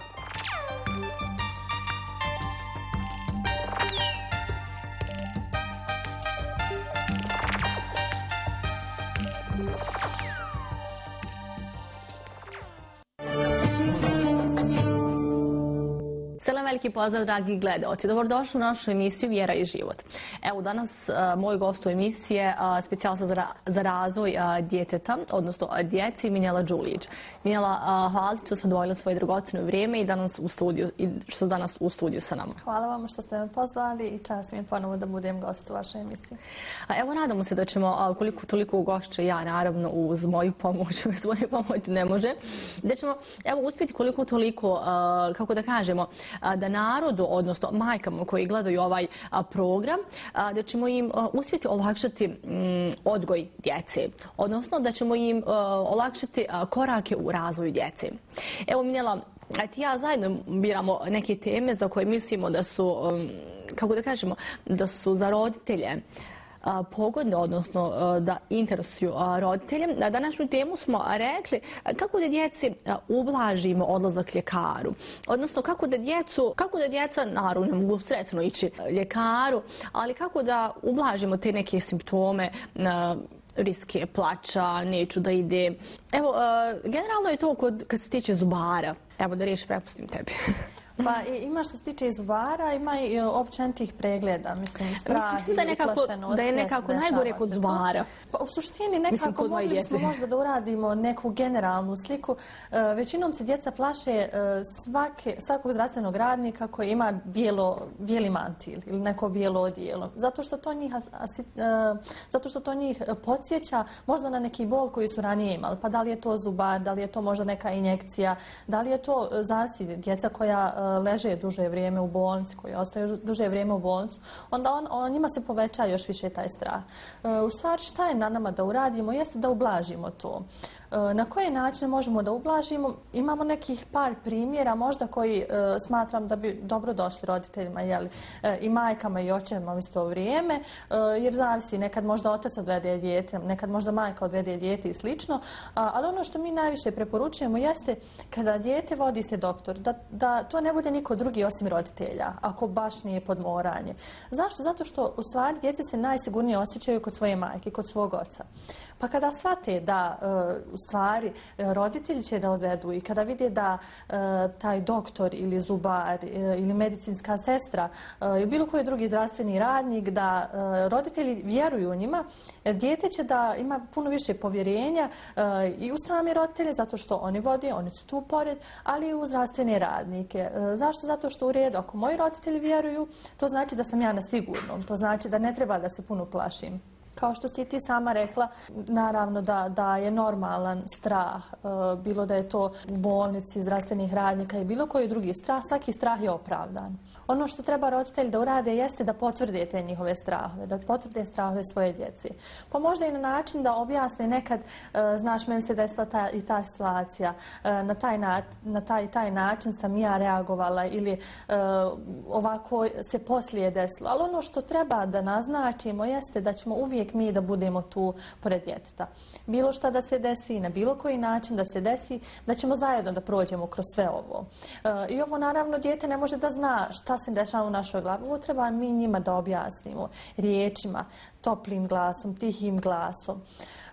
Veliki pozdrav, dragi gledaoci. Dobrodošli u našu emisiju Vjera i život. Evo, danas moj gost u emisiji je specijalista za razvoj djeteta, odnosno djeci, Minjela Đulić. Minjela, hvala ti što ste odvojili svoje dragocjeno vrijeme i što ste danas u studiju sa nama. Hvala vam što ste me pozvali i čast mi je ponovo da budem gost u vašoj emisiji. Evo, nadamo se da ćemo, koliko toliko ugošće ja, naravno, uz moju pomoć, uz moju pomoć ne može, da ćemo, evo, uspjeti koliko toliko, kako da kažemo, da narodu, odnosno majkama koji gledaju ovaj program, da ćemo im uspjeti olakšati odgoj djece, odnosno da ćemo im olakšati korake u razvoju djece. Evo, Minjela, ti ja zajedno biramo neke teme za koje mislimo da su, kako da kažemo, da su za roditelje pogodne, odnosno da interesuju roditelje. Na današnju temu smo rekli kako da djeci ublažimo odlazak ljekaru. Odnosno kako da djeca, naravno ne mogu sretno ići ljekaru, ali kako da ublažimo te neke simptome, riske plača, neću da ide. Evo, generalno je to kad se tiče zubara. Evo da riješi, prepustim tebi. Pa ima što se tiče i zubara, ima i općenitih pregleda, mislim, strah i uplašenost. Da je nekako najgore kod zubara. Pa u suštini nekako mogli smo možda da uradimo neku generalnu sliku. Većinom se djeca plaše svakog zdravstvenog radnika koji ima bijeli mantil ili neko bijelo odijelo. Zato što to njih podsjeća možda na neki bol koji su ranije imali. Pa da li je to zubar, da li je to možda neka injekcija, da li je to zavisi djeca koja leže duže vrijeme u bolnici, koji ostaju duže vrijeme u bolnicu, onda njima se poveća još više taj strah. U stvari, šta je na nama da uradimo jeste da ublažimo to. Na koje načine možemo da ublažimo? Imamo nekih par primjera možda koji smatram da bi dobro došli roditeljima, i majkama i očevima u isto vrijeme, jer zavisi, nekad možda otac odvede dijete, nekad možda majka odvede dijete i slično, ali ono što mi najviše preporučujemo jeste kada dijete vodi se doktor, da to ne bude niko drugi osim roditelja, ako baš nije podmoranje. Zašto? Zato što u stvari djeca se najsigurnije osjećaju kod svoje majke, kod svog oca. Pa kada shvate da u stvari roditelji će da odvedu i kada vide da taj doktor ili zubar ili medicinska sestra ili bilo koji drugi zdravstveni radnik, da roditelji vjeruju njima, dijete će da ima puno više povjerenja i u sami roditelje, zato što oni vode, oni su tu pored, ali i u zdravstvene radnike. Zašto? Zato što u redu, ako moji roditelji vjeruju, to znači da sam ja na sigurnom, to znači da ne treba da se puno plašim. Kao što si ti sama rekla, naravno da je normalan strah, bilo da je to u bolnici, zdravstvenih radnika i bilo koji drugi strah, svaki strah je opravdan. Ono što treba roditelji da urade jeste da potvrde te njihove strahove, da potvrde strahove svoje djece. Pa možda i na način da objasne nekad, znaš, meni se desila i ta situacija, na taj način sam ja reagovala ili ovako se poslije desilo. Ali ono što treba da naznačimo jeste da ćemo uvijek mi da budemo tu pored djeteta. Bilo šta da se desi, na bilo koji način da se desi, da ćemo zajedno da prođemo kroz sve ovo. I ovo naravno dijete ne može da zna šta se dešava u našoj glavi. Ovo treba mi njima da objasnimo riječima, toplim glasom, tihim glasom.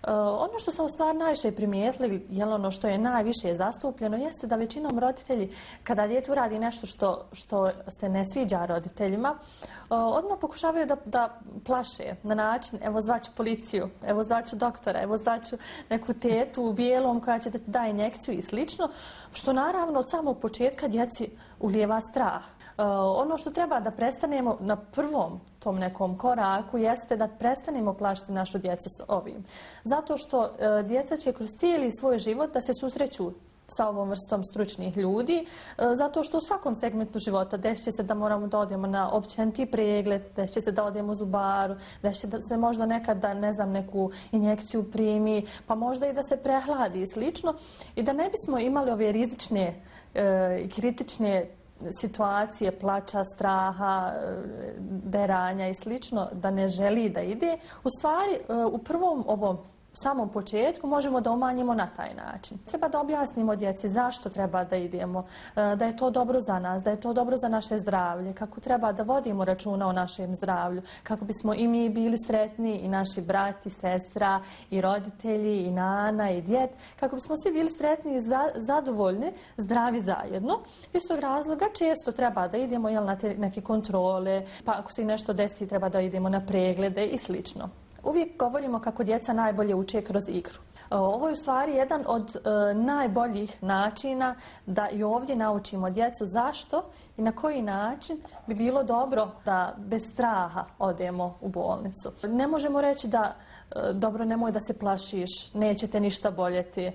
Ono što sam u stvari najviše primijetili, ono što je najviše zastupljeno, jeste da većinom roditelji, kada dijete uradi nešto što se ne sviđa roditeljima, odmah pokušavaju da plaše na način, evo zvaću policiju, evo zvaću doktora, evo zvaću neku tetu u bijelom koja će da ti da injekciju i slično, što naravno od samog početka djeci ulijeva strah. Ono što treba da prestanemo na prvom tom nekom koraku jeste da prestanemo plašiti našu djecu s ovim. Zato što djeca će kroz cijeli svoj život da se susreću sa ovom vrstom stručnih ljudi, zato što u svakom segmentu života desit će se da moramo da odemo na općeniti pregled, desit će se da odemo u zubaru, desit će da se možda nekad da, ne znam, neku injekciju primi, pa možda i da se prehladi i slično. I da ne bismo imali ove rizične i kritične situacije plača, straha, deranja i slično, da ne želi da ide, u stvari u prvom ovom samom početku možemo da umanjimo na taj način. Treba da objasnimo djeci zašto treba da idemo, da je to dobro za nas, da je to dobro za naše zdravlje, kako treba da vodimo računa o našem zdravlju, kako bismo i mi bili sretni, i naši brati, sestra, i roditelji, i nana, i djed, kako bismo svi bili sretni i zadovoljni, zdravi zajedno. Iz tog razloga često treba da idemo na te neke kontrole, pa ako se nešto desi treba da idemo na preglede i slično. Uvijek govorimo kako djeca najbolje uče kroz igru. Ovo je u stvari jedan od najboljih načina da i ovdje naučimo djecu zašto i na koji način bi bilo dobro da bez straha odemo u bolnicu. Ne možemo reći da dobro, nemoj da se plašiš, neće te ništa boljeti.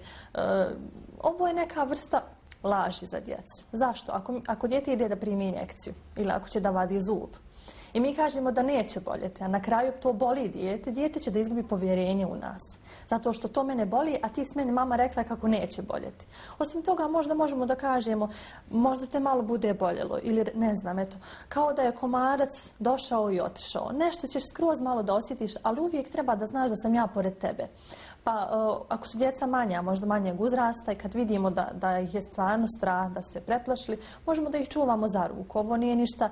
Ovo je neka vrsta laži za djecu. Zašto? Ako dijete ide da primi injekciju ili ako će da vadi zub, i mi kažemo da neće boljeti, a na kraju to boli dijete će da izgubi povjerenje u nas. Zato što to mene boli, a ti s meni mama rekla kako neće boljeti. Osim toga, možda možemo da kažemo, možda te malo bude boljelo, ili ne znam, eto, kao da je komarac došao i otišao. Nešto ćeš skroz malo da osjetiš, ali uvijek treba da znaš da sam ja pored tebe. Pa ako su djeca manja, možda manjeg uzrasta i kad vidimo da ih je stvarno strah, da su se preplašili, možemo da ih čuvamo za ruku. Ovo nije ništa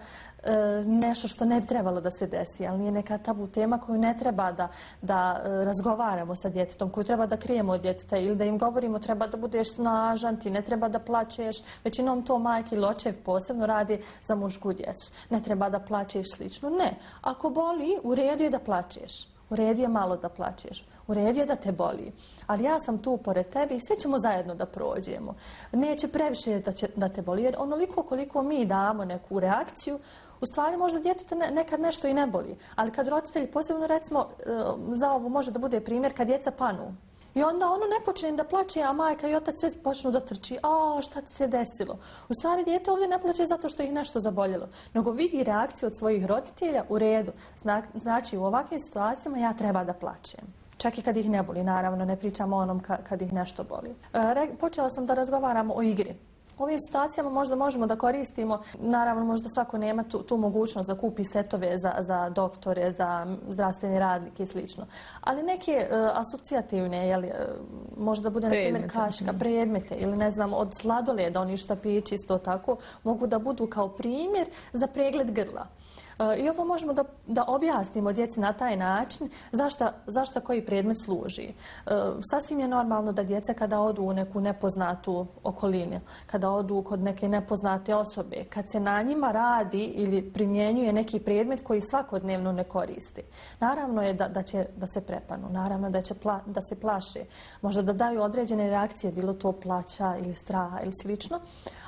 nešto što ne bi trebalo da se desi, ali nije neka tabu tema koju ne treba da razgovaramo sa djetetom, koju treba da krijemo od djeteta ili da im govorimo treba da budeš snažan, ti ne treba da plačeš. Većinom to majke ili očev posebno radi za mušku djecu. Ne treba da plačeš slično. Ne. Ako boli, u redu je da plačeš. U redu je malo da plačeš. U redu je da te boli. Ali ja sam tu pored tebe i sve ćemo zajedno da prođemo. Neće previše da te boli. Jer onoliko koliko mi damo neku reakciju, u stvari možda djeteta nekad nešto i ne boli. Ali kad roditelji, posebno recimo za ovo može da bude primjer, kad djeca panu. I onda ono ne počne da plače, a majka i otac sve počnu da trči. A šta ti se desilo? U stvari dijete ovdje ne plače zato što ih nešto zaboljelo, nego vidi reakciju od svojih roditelja u redu. Znači u ovakvim situacijama ja treba da plačem. Čak i kad ih ne boli, naravno, ne pričamo o onom kad ih nešto boli. Počela sam da razgovaram o igri. U ovim situacijama možda možemo da koristimo, naravno možda svako nema tu mogućnost da kupi setove za doktore, za zdravstvene radnike i slično. Ali neke asocijativne, možda bude na primjer kaška, predmete ili ne znam od sladoleda, oni štapići isto tako, mogu da budu kao primjer za pregled grla. I ovo možemo da objasnimo djeci na taj način zašto koji predmet služi. Sasvim je normalno da djeca kada odu u neku nepoznatu okolinu, kada odu kod neke nepoznate osobe, kad se na njima radi ili primjenjuje neki predmet koji svakodnevno ne koristi. Naravno je da će da se prepanu, naravno da se plaše, možda da daju određene reakcije, bilo to plaća ili straha ili slično,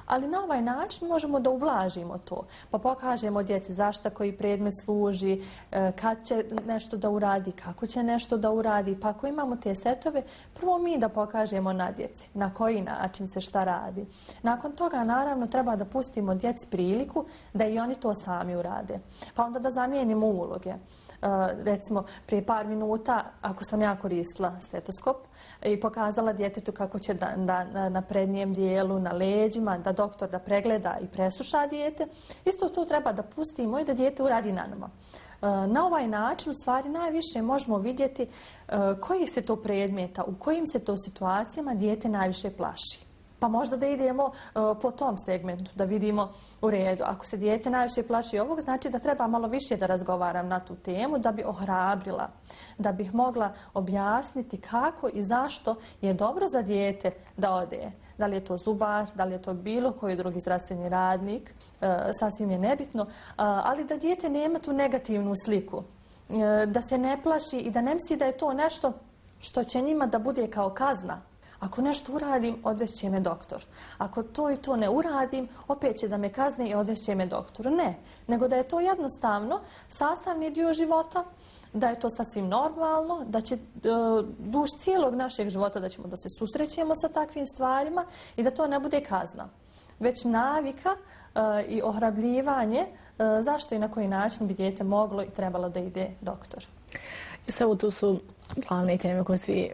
Ali na ovaj način možemo da ublažimo to. Pa pokažemo djeci zašta koji predmet služi, kad će nešto da uradi, kako će nešto da uradi. Pa ako imamo te setove, prvo mi da pokažemo na djeci na koji način se šta radi. Nakon toga, naravno, treba da pustimo djeci priliku da i oni to sami urade. Pa onda da zamijenimo uloge. Recimo, prije par minuta, ako sam ja koristila stetoskop i pokazala djetetu kako će na prednjem dijelu, na leđima, da doktor da pregleda i presluša dijete, isto to treba da pustimo i da dijete uradi na nama. Na ovaj način, u stvari, najviše možemo vidjeti kojih se to predmeta, u kojim se to situacijama dijete najviše plaši. Pa možda da idemo po tom segmentu, da vidimo u redu. Ako se dijete najviše plaši ovog, znači da treba malo više da razgovaram na tu temu, da bi ohrabrila, da bih mogla objasniti kako i zašto je dobro za dijete da ode. Da li je to zubar, da li je to bilo koji drugi zdravstveni radnik, sasvim je nebitno, ali da dijete nema tu negativnu sliku, da se ne plaši i da ne misli da je to nešto što će njima da bude kao kazna. Ako nešto uradim, odvešće me doktor. Ako to i to ne uradim, opet će da me kazne i odvešće me doktoru. Ne, nego da je to jednostavno sastavni dio života, da je to sasvim normalno, da će duž cijelog našeg života da ćemo da se susrećemo sa takvim stvarima i da to ne bude kazna. Već navika i ohrabljivanje zašto i na koji način bi dijete moglo i trebalo da ide doktor. Samo tu su glavne teme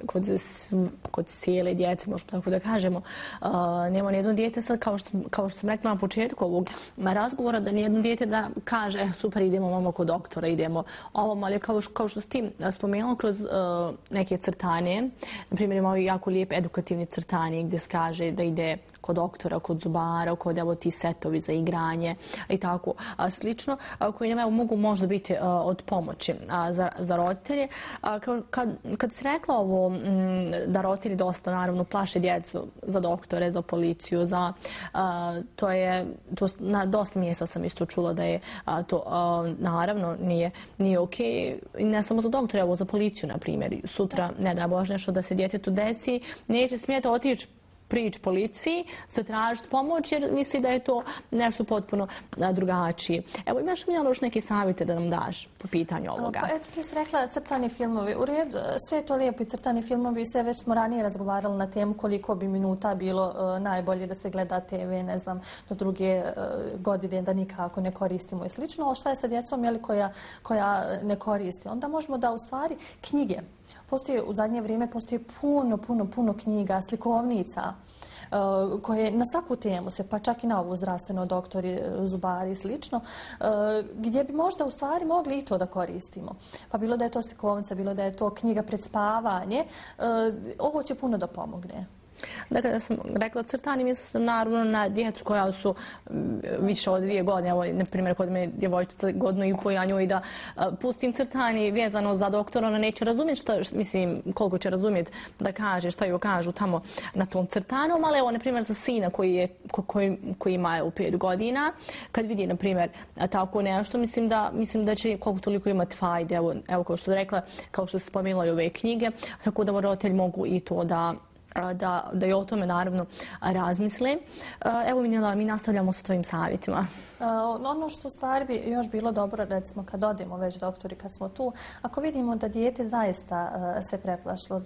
kod cijele djece, možemo tako da kažemo. Nema nijedno dijete sad, kao što sam rekla na početku ovog razgovora, da nijedno dijete da kaže super, idemo mamo kod doktora, idemo ovom, ali kao što s tim spomenula kroz neke crtanje, na primjer imamo jako lijep edukativni crtanje gdje se kaže da ide kod doktora, kod zubara, kod evo ti setovi za igranje i tako slično, koji nam mogu možda biti od pomoći za roditelje. Kad si rekla ovo da roditelji dosta naravno plaše djecu za doktore, za policiju, na dosta mjesta sam isto čula da je to naravno nije okej. Ne samo za doktore, evo za policiju na primjer. Sutra, ne daj Bože, nešto da se djetetu desi, neće smjeti otići prići policiji, zatražiti pomoć jer misli da je to nešto potpuno drugačije. Evo, imaš li još neke savjete da nam daš po pitanju ovoga? Pa eto, ti si rekla crtani filmovi. U redu, sve je to lijepo i crtani filmovi, sve već smo ranije razgovarali na temu koliko bi minuta bilo najbolje da se gleda TV, ne znam, do druge godine da nikako ne koristimo i slično, ali šta je sa djecom koja ne koristi? Onda možemo da u stvari knjige. U zadnje vrijeme postoji puno knjiga, slikovnica koje na svaku temu se, pa čak i na ovu zdravstveno, doktori, zubari i slično, gdje bi možda u stvari mogli i to da koristimo. Pa bilo da je to slikovnica, bilo da je to knjiga pred spavanje, ovo će puno da pomogne. Dakle, da sam rekla crtanje, mislim sam naravno na djecu koja su više od 2 godine. Evo, na primjer, kod me djevojčica 1,5 godina, ja njoj da pustim crtanje vezano za doktora, ona neće razumjeti koliko će razumjeti da kaže, šta joj kažu tamo na tom crtanju, ali evo, na primjer, za sina koji ima 5 godina, kad vidi, na primjer, tako nešto, mislim da će koliko toliko imati fajde, evo kao što je rekla, kao što se spomenula i ove knjige, tako da roditelji mogu i to da i o tome naravno razmisle. Evo Minjela, mi nastavljamo sa tvojim savjetima. Ono što u stvari bi još bilo dobro, recimo kad odemo već doktori, kad smo tu, ako vidimo da dijete zaista se preplašilo,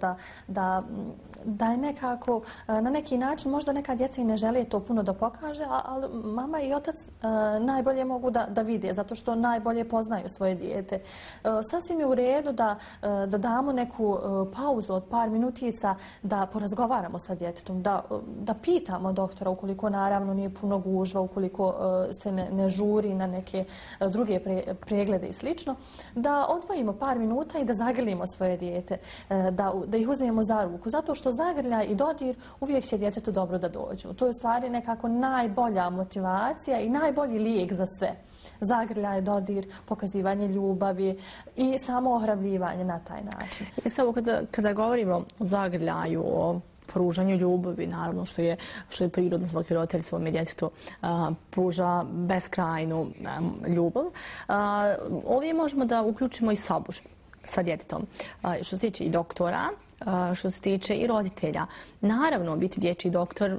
da je nekako na neki način, možda neka djeca i ne žele to puno da pokaže, ali mama i otac najbolje mogu da vide, zato što najbolje poznaju svoje dijete. Sasvim je u redu da damo neku pauzu od par minutica, da porazgovaramo sa djetetom, da pitamo doktora ukoliko naravno nije puno gužva, ukoliko se ne žuri na neke druge preglede i slično, da odvojimo par minuta i da zagrlimo svoje dijete, da ih uzmemo za ruku, zato što zagrljaj i dodir uvijek će djetetu dobro da dođu. To je u stvari nekako najbolja motivacija i najbolji lijek za sve. Zagrljaj, dodir, pokazivanje ljubavi i samo ohrabljivanje na taj način. I samo kada govorimo o zagrljaju, o pružanju ljubavi, naravno što je prirodno, svaki roditelj svome djetetu pruža beskrajnu ljubav. Ovdje možemo da uključimo i sobu sa djetetom. Što se tiče i doktora, što se tiče i roditelja. Naravno, biti dječji doktor,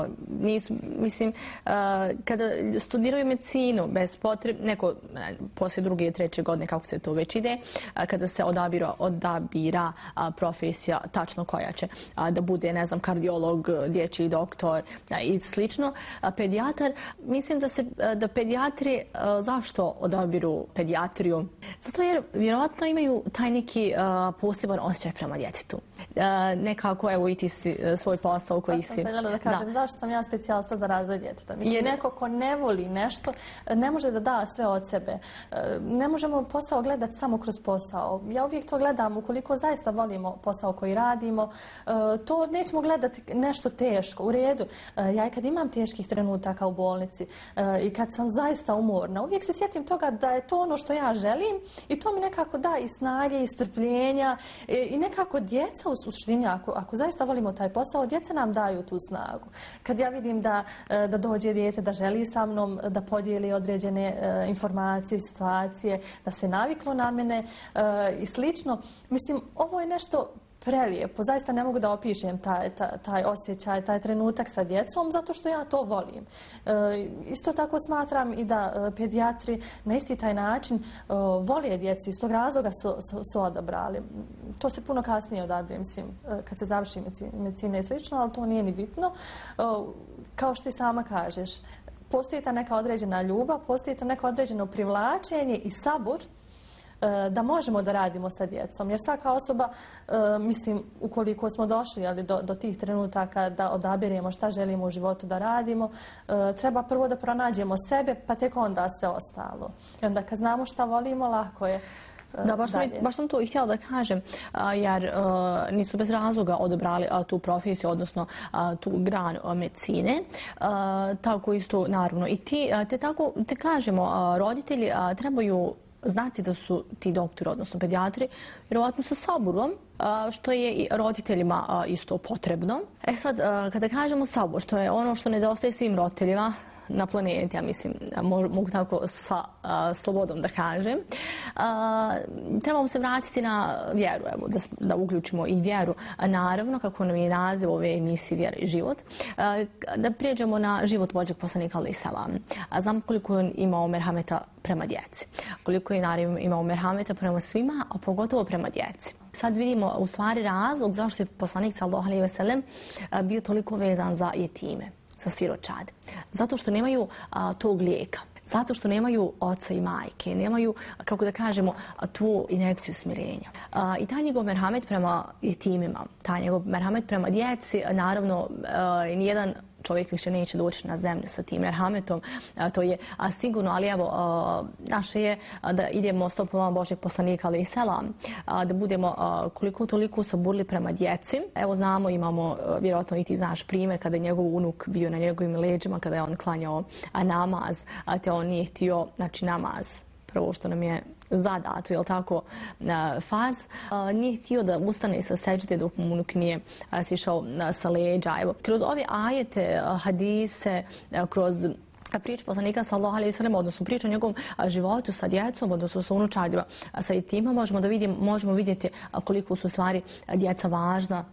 mislim, kada studiraju medicinu, bez potrebe, neko poslije 2. i 3. godine, kako se to već ide, kada se odabira profesija tačno koja će da bude, ne znam, kardiolog, dječji doktor i slično, pedijatar, mislim da pedijatri, zašto odabiru pedijatriju? Zato jer vjerojatno imaju taj neki poseban osjećaj prema djetetu. Nekako, evo, i ti si svoj posao koji si... Baš sam željela da kažem, zašto sam ja specijalista za razvoj djeteta? Mislim, neko ko ne voli nešto, ne može da da sve od sebe. Ne možemo posao gledati samo kroz posao. Ja uvijek to gledam, ukoliko zaista volimo posao koji radimo, to nećemo gledati nešto teško, u redu. Ja i kad imam teških trenutaka u bolnici i kad sam zaista umorna, uvijek se sjetim toga da je to ono što ja želim i to mi nekako da i snage i strpljenja i nekako djeca u suštini, ako zaista volimo taj posao, djeca nam daju tu snagu. Kad ja vidim da dođe dijete, da želi sa mnom da podijeli određene informacije, situacije, da se naviklo na mene i slično, mislim, ovo je nešto prelijepo. Zaista ne mogu da opišem taj osjećaj, taj trenutak sa djecom, zato što ja to volim. Isto tako smatram i da pedijatri na isti taj način vole djecu, iz tog razloga su odabrali. To se puno kasnije odabire, mislim, kad se završi medicina i slično, ali to nije ni bitno. Kao što i sama kažeš, postoji ta neka određena ljubav, postoji to neko određeno privlačenje i sabor da možemo da radimo sa djecom. Jer svaka osoba, mislim, ukoliko smo došli do tih trenutaka da odabiremo šta želimo u životu da radimo, treba prvo da pronađemo sebe, pa tek onda sve ostalo. I onda kad znamo šta volimo, lako je. Da, baš sam to i htjela da kažem, jer nisu bez razloga odabrali tu profesiju, odnosno tu granu medicine. Tako isto, naravno, i te tako, te kažemo, roditelji trebaju znati da su ti doktori, odnosno pedijatri, vjerovatno sa saborom, što je i roditeljima isto potrebno. Sad, kada kažemo sabor, što je ono što nedostaje svim roditeljima na planeti, ja mislim, mogu tako sa slobodom da kažem. Trebamo se vratiti na vjeru, evo, da uključimo i vjeru. Naravno, kako nam je naziv ove emisije Vjera i život, da prijeđemo na život Božjeg poslanika alejhi selam. Znam koliko je imao merhameta prema djeci, koliko je naravno imao merhameta prema svima, a pogotovo prema djeci. Sad vidimo u stvari razlog zašto je poslanik sallallahu alejhi ve sellem bio toliko vezan za jetime, za siročad. Zato što nemaju tog lijeka. Zato što nemaju oca i majke, nemaju, kako da kažemo, tu injekciju smirenja. I taj njegov merhamet prema jetimima, taj njegov merhamet prema djeci, naravno, nijedan čovjek više neće doći na zemlju sa tim merhametom, to je sigurno, ali evo, naše je da idemo stopama Božjeg poslanika alejhi selam, da budemo koliko toliko saburli prema djeci. Evo znamo, imamo, vjerojatno i ti znaš primjer, kada je njegov unuk bio na njegovim leđima, kada je on klanjao namaz, te on nije htio, znači namaz, prvo što nam je zadato, jel tako, faz, nije htio da ustane sa seđde dok mu unuk nije sišao sa leđa. Evo, kroz ove ajete, hadise, kroz priču poslanika sallallahu alejhi ve sellem, odnosno priču o njegovom životu sa djecom, odnosno sa unučadima, sa jetima, možemo vidjeti koliko su stvari djeca važna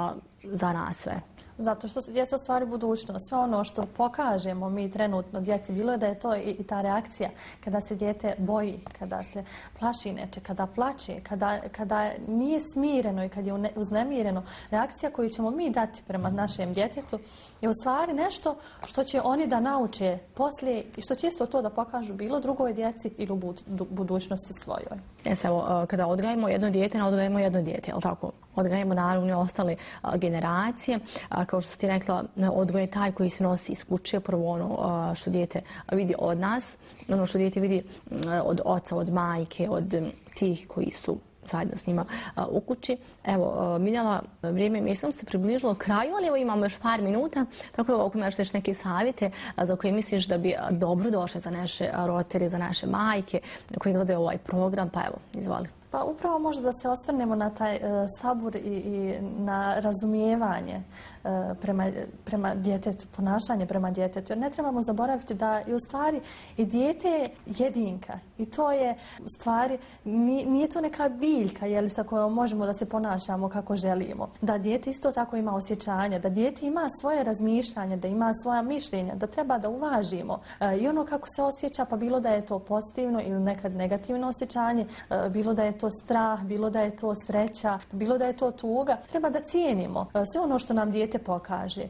za nas sve. Zato što su djeca stvari budućnost. Sve ono što pokažemo mi trenutno djeci, bilo je da je to i ta reakcija kada se dijete boji, kada se plaši neče, kada plače, kada nije smireno i kad je uznemireno. Reakcija koju ćemo mi dati prema našem djetetu je u stvari nešto što će oni da nauče poslije i što će isto to da pokažu bilo drugoj djeci ili u budućnosti svojoj. Evo, kada odgajemo jedno dijete, ne odgajemo jedno dijete, jel tako? Odgajemo naravno i ostale generacije. Kao što ti rekla, odgoj je taj koji se nosi iz kuće, prvo ono što dijete vidi od nas, ono što dijete vidi od oca, od majke, od tih koji su zajedno s njima u kući. Evo, Miljana, vrijeme mislim se približilo kraju, ali evo imamo još par minuta, tako da ako imaš neke savjete za koje misliš da bi dobro došle za naše roditelje, za naše majke koji gledaju ovaj program, pa evo, izvoli. Pa upravo možda da se osvrnemo na taj sabur i na razumijevanje prema djetetu, ponašanje prema djetetu. Jer ne trebamo zaboraviti da je u stvari i dijete je jedinka. I to je u stvari, nije to neka biljka sa kojom možemo da se ponašamo kako želimo. Da dijete isto tako ima osjećanja, da dijete ima svoje razmišljanje, da ima svoja mišljenja, da treba da uvažimo. I ono kako se osjeća, pa bilo da je to pozitivno ili nekad negativno osjećanje, bilo da je to strah, bilo da je to sreća, bilo da je to tuga, treba da cijenimo sve ono što nam dijete pokaže.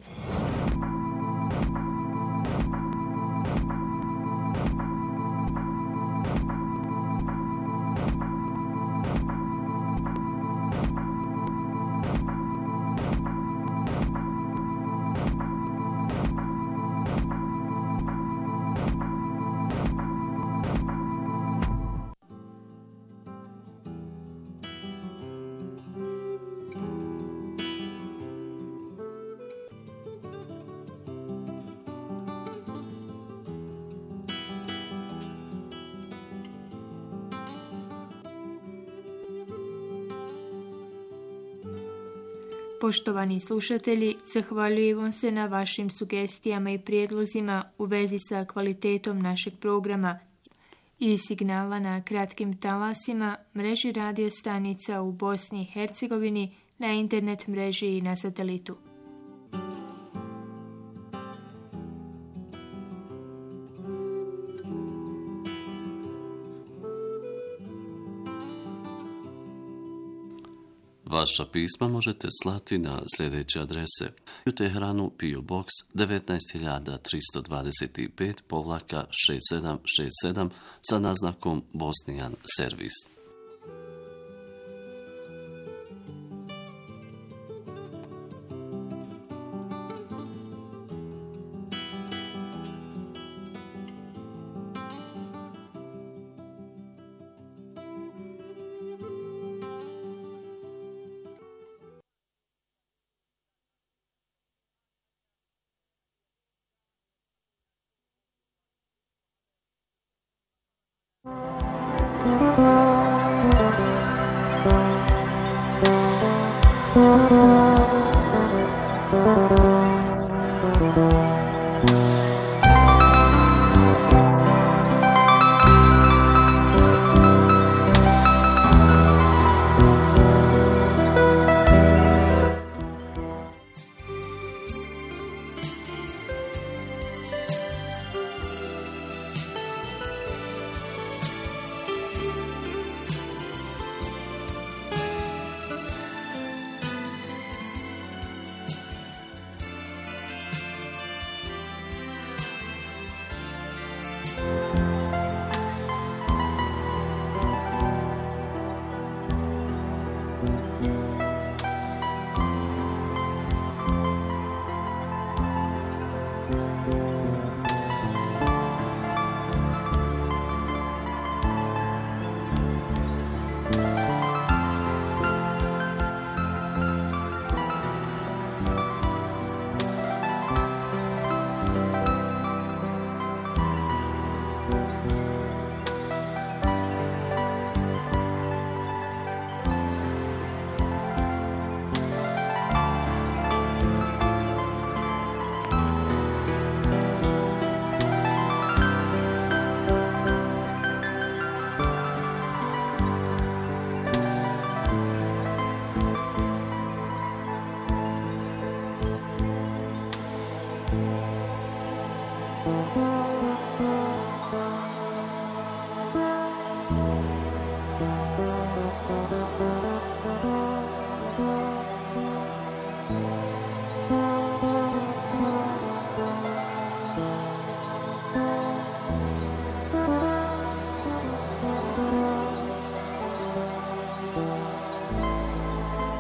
Poštovani slušatelji, zahvaljujemo se na vašim sugestijama i prijedlozima u vezi sa kvalitetom našeg programa i signala na kratkim talasima, mreži radio stanica u Bosni i Hercegovini, na internet mreži i na satelitu. Vaša pisma možete slati na sljedeće adrese: u Teheranu PO Box 19325-6767 sa naznakom Bosnian Servis.